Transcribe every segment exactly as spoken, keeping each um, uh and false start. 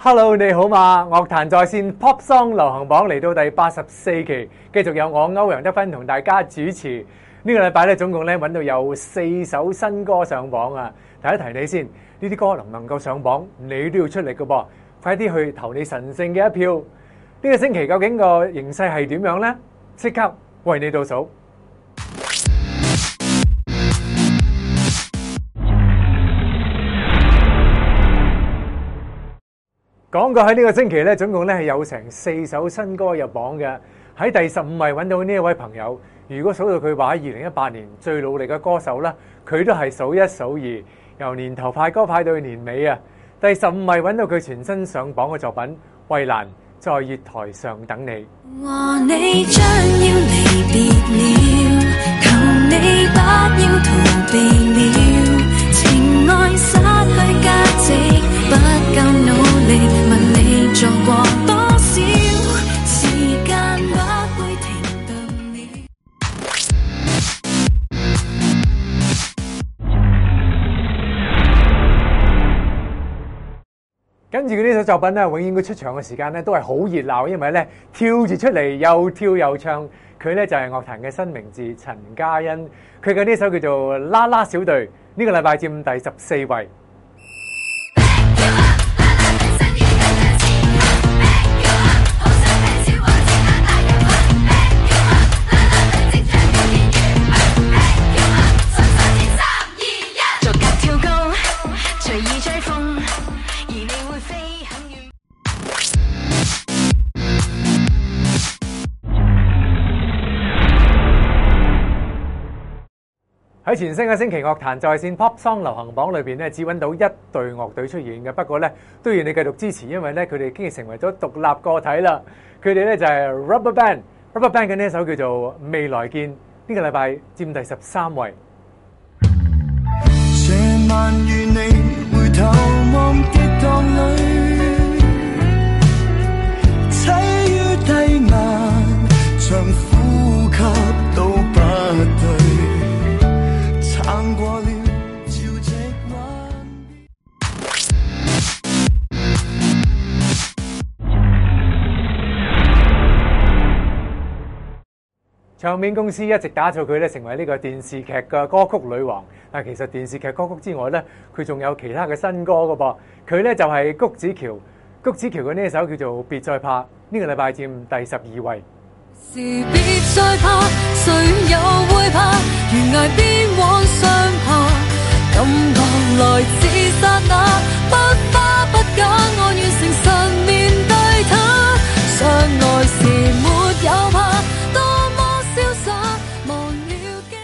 Hello， 你好嘛？樂壇在線 Pop Song 流行榜嚟到第八十四期，繼續有我歐陽德芬同大家主持。呢、這個禮拜咧，總共咧揾到有四首新歌上榜啊！提一提你先，呢啲歌能唔能夠上榜，你都要出力㗎噃，快啲去投你神聖嘅一票。呢、這個星期究竟個形勢係點樣呢？即刻為你倒數。講過喺呢個星期咧，總共咧係有成四首新歌入榜嘅。喺第十五位揾到呢一位朋友，如果數到佢話喺二零一八年最努力嘅歌手啦，佢都係數一數二，由年頭派歌派到年尾啊！第十五位揾到佢全新上榜嘅作品《衛蘭在月台上等你》。 和你將要離別了，求你不要逃避了，情愛失去價值，不夠努力，問你做過多少，時間不會停頓了。 跟住佢呢首作品咧，永遠佢出場嘅時間咧都係好熱鬧，因為咧跳住出嚟又跳又唱，佢咧就係樂壇嘅新名字陳嘉欣。佢嘅呢首叫做《啦啦小隊》，呢、這個禮拜佔第十四位。喺前星嘅星期樂壇在線 Pop Song 流行榜裏邊咧，只揾到一隊樂隊出現嘅。不過咧，都要你繼續支持，因為咧佢哋已經成為咗獨立個體啦。佢哋咧就係 Rubberband。Rubberband 嘅呢一首叫做《未來見》，呢、這個禮拜佔第十三位。 這晚與你回頭望跌宕裏，棲於低眼，長呼吸都不對。撐過了潮汐灣。唱片公司一直打造佢咧成為呢個電視劇嘅歌曲女王。但其實電視劇歌曲之外咧，佢仲有其他嘅新歌㗎噃。佢咧就係谷子喬。谷子喬嘅呢一首叫做《別再怕》，呢、這個禮拜佔第十二位。 是別再怕，誰又會怕？懸崖邊往上爬，感覺來自剎那，不花不假，我願誠實面對它。相愛時沒有怕，多麼瀟灑，忘了記。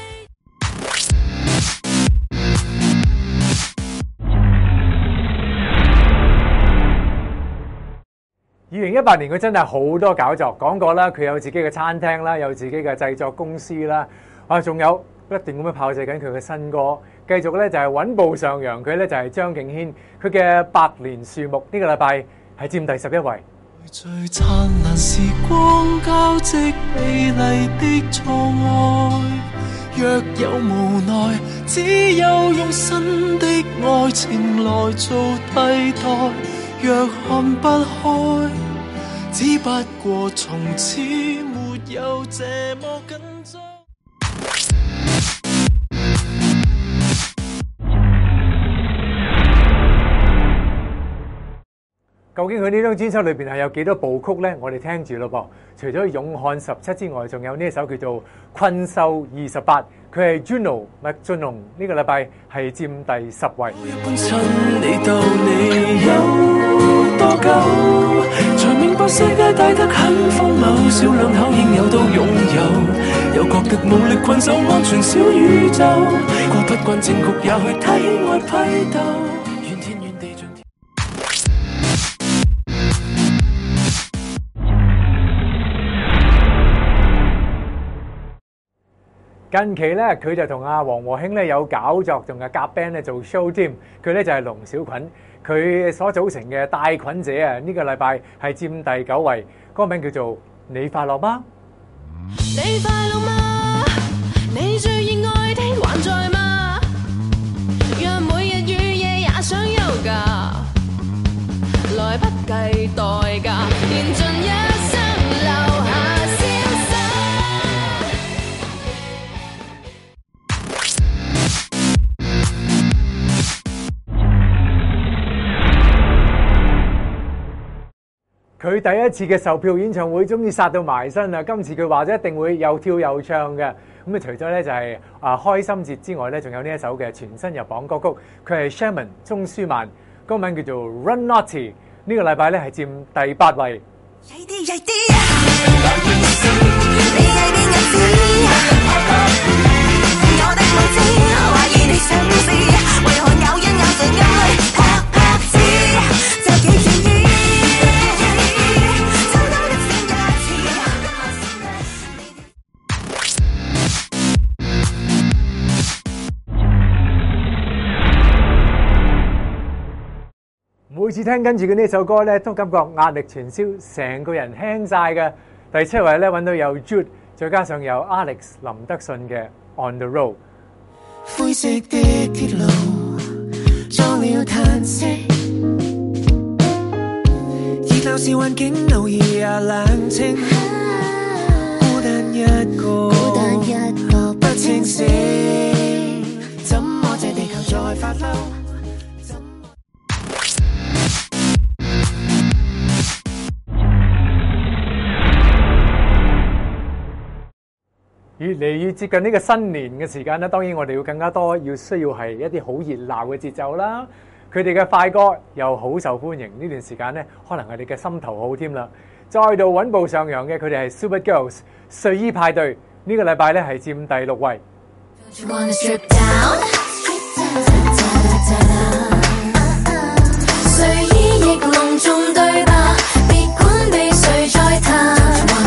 二零一八年佢真係好多搞作，講過啦，佢有自己嘅餐廳啦，有自己嘅製作公司啦，啊，仲有不斷咁樣炮製緊佢嘅新歌，繼續咧就係穩步上揚。佢咧就係張敬軒，佢嘅《百年樹木》呢、這個禮拜係佔第十一位。 最燦爛時光交織美麗的錯愛，若有無奈，只有用新的愛情來做替代。若看不開，只不過從此沒有這麼緊張。 究竟佢呢張專輯裏邊係有幾多部曲呢？我哋聽住咯噃。除咗《勇漢十七》之外，仲有呢一首叫做《困獸二十八》，佢係 Juno 麥浚龍，呢個禮拜係佔第十位。 親你到你有多久？才明白世界大得很荒謬，小兩口應有都擁有，又覺得無力困守安全小宇宙，過不慣正局也去睇愛批鬥。 近期咧，佢就同阿黃和興咧有搞作，仲有夾 band 咧做 show team。佢咧就係龍小菌，佢所組成嘅帶菌者啊！呢個禮拜係佔第九位，歌名叫做《你快樂嗎》。 你快樂嗎？你最熱愛的還在嗎？讓每日與夜也想休假。來來不計代價，燃盡一生留下瀟灑。 佢第一次嘅售票演唱會終於殺到埋身啦！今次佢話咗一定會又跳又唱嘅。咁啊，除咗咧就係啊開心節之外咧，仲有呢一首嘅全新入榜歌曲，佢係 Sherman 鍾舒漫，歌名叫做 Run Naughty。呢個禮拜咧係佔第八位。每次聽跟住嘅呢首歌咧，都感覺壓力全消，成個人輕晒嘅。第七位咧揾到有 Jude， 再加上有 Alex 林德信嘅 On the Road。 灰色的鐵路裝了嘆息，熱鬧時環境偶爾也冷清，孤單一個，孤單一個不清醒，怎麼這地球在發嬲？ 越嚟越接近呢個新年嘅時間咧，當然我哋要更加多要需要係一啲好熱鬧嘅節奏啦。佢哋嘅快歌又好受歡迎，呢段時間咧可能係你嘅心頭好添啦。再度穩步上揚嘅佢哋係 Super Girls 睡衣派對，呢個禮拜咧係佔第六位。 睡衣亦隆重對吧？別管被誰在彈。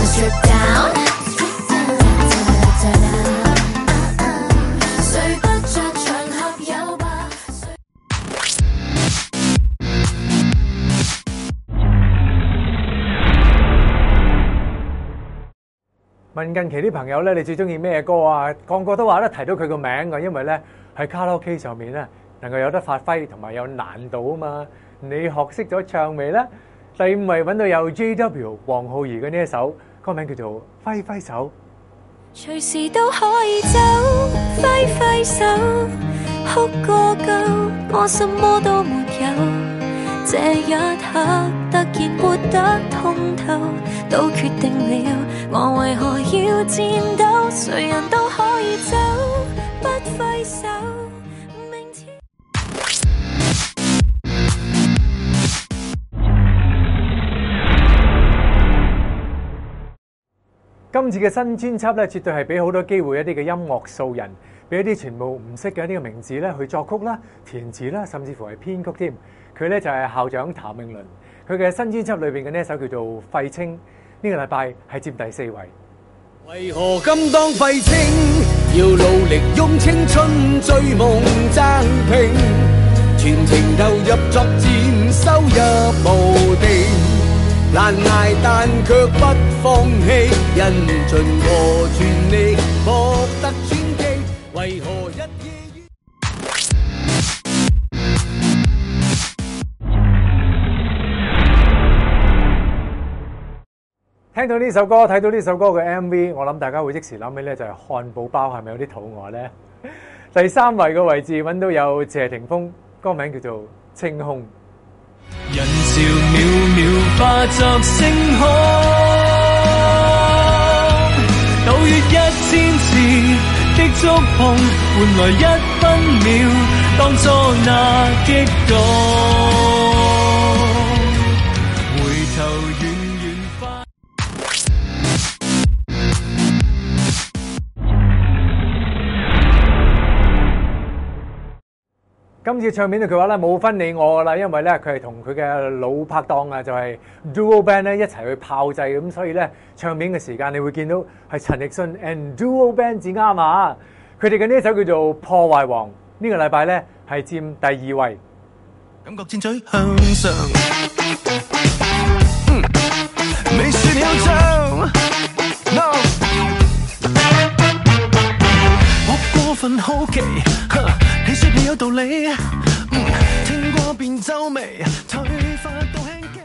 睡不着場合有吧？ 問近期啲朋友咧，你最中意咩歌啊？個個都話咧提到佢個名㗎，因為咧喺卡拉 OK 上面咧能夠有得發揮同埋有難度啊嘛。你學識咗唱未咧？第五位揾到有 J W 黃浩儀嘅呢一首歌名叫做《揮揮手》。 隨時都可以走，揮揮手，哭過夠，我什麼都沒有。這一刻突然活得通透，都決定了，我為何要戰鬥？誰人都可以走，不揮手。明天今次嘅新專輯咧，絕對係俾好多機會一啲嘅音樂素人，俾一啲全部唔識嘅一啲嘅名字咧去作曲啦、填詞啦，甚至乎係編曲添。佢咧就係校長譚詠麟，佢嘅新專輯裏邊嘅呢一首叫做《廢青》，呢個禮拜係佔第四位。 為何甘當廢青？要努力用青春追夢爭拼，全情投入作戰，收入無定。難捱但卻不放棄，因盡我全力博得轉機。為何一夜於聽到呢首歌，睇到呢首歌嘅 M V， 我諗大家會即時諗起咧就係漢堡包係咪有啲肚餓呢？第三位嘅位置揾到有謝霆鋒，歌名叫做《清空》。 人潮渺渺化作星空，抖越一千次的觸碰，換來一分秒當初那激動，回頭遠遠花。 今次唱片咧，佢話咧冇分你我噶啦，因為咧佢係同佢嘅老拍檔啊，就係 Duo Band 咧一齊去炮製咁，所以咧唱片嘅時間你會見到係陳奕迅 and Duo Band 至啱啊！佢哋嘅呢一首叫做《破壞王》，呢個禮拜咧係佔第二位。 感覺箭嘴向上，嗯，未算囂張 ，no， 我過分好奇。你說你有道理，嗯，聽過便皺眉，退化到輕機。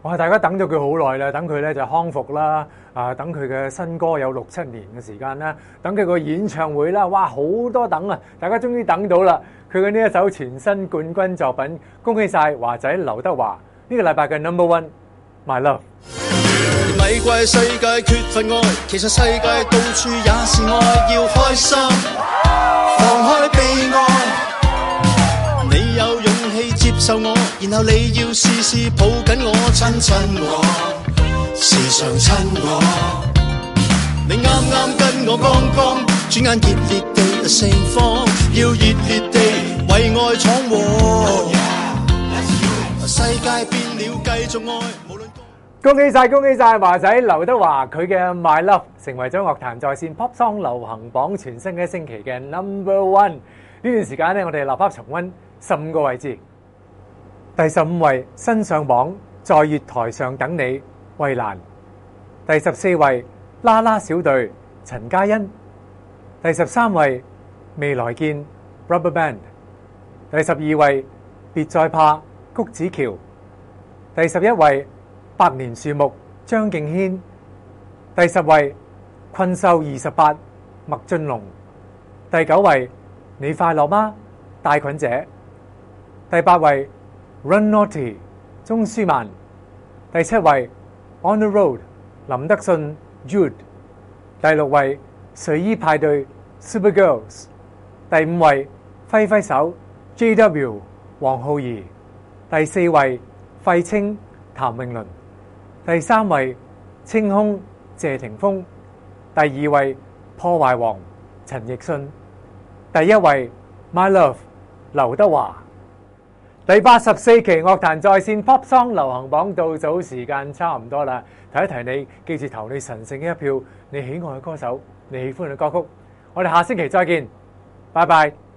哇！大家等咗佢好耐啦，等佢咧就康復啦，啊，等佢嘅新歌有六七年嘅時間啦，等佢個演唱會啦，哇，好多等啊！大家終於等到啦，佢嘅呢一首全新冠軍作品，恭喜晒華仔劉德華呢個禮拜嘅 number one My Love。 咪怪世界缺乏愛，其實世界到處也是愛，要開心，放開悲哀。你有勇氣接受我，然後你要試試抱緊我，親親我，時常親我。你啱啱跟我剛剛，轉眼熱烈地盛放，要熱烈地為愛闖禍。世界變了，繼續愛，無論。 恭喜晒，恭喜晒華仔劉德華，佢嘅 My Love 成為咗樂壇在線 Pop Song 流行榜全新嘅一星期嘅 number one。呢段時間咧，我哋立刻重溫十五個位置。第十五位新上榜，在月台上等你，衛蘭。第十四位啦啦小隊，陳嘉欣。第十三位未來見 RubberBand。第十二位別再怕，谷子喬。第十一位百年樹木，張敬軒。第十位困獸二十八，麥浚龍。第九位你快樂嗎，帶菌者。第八位 Run Naughty， 鐘舒漫。第七位 On the Road， 林德信 Jude。第六位睡衣派對 Super Girls。第五位揮揮手 J W 黃浩儀。第四位廢青譚詠麟。第三位清空謝霆鋒。第二位破壞王陳奕迅。第一位 My Love 劉德華。第八十四期樂壇在線 Pop Song 流行榜倒數時間差唔多啦，提一提你，記住投你神聖嘅一票，你喜愛嘅歌手，你喜歡嘅歌曲。我哋下星期再見，拜拜。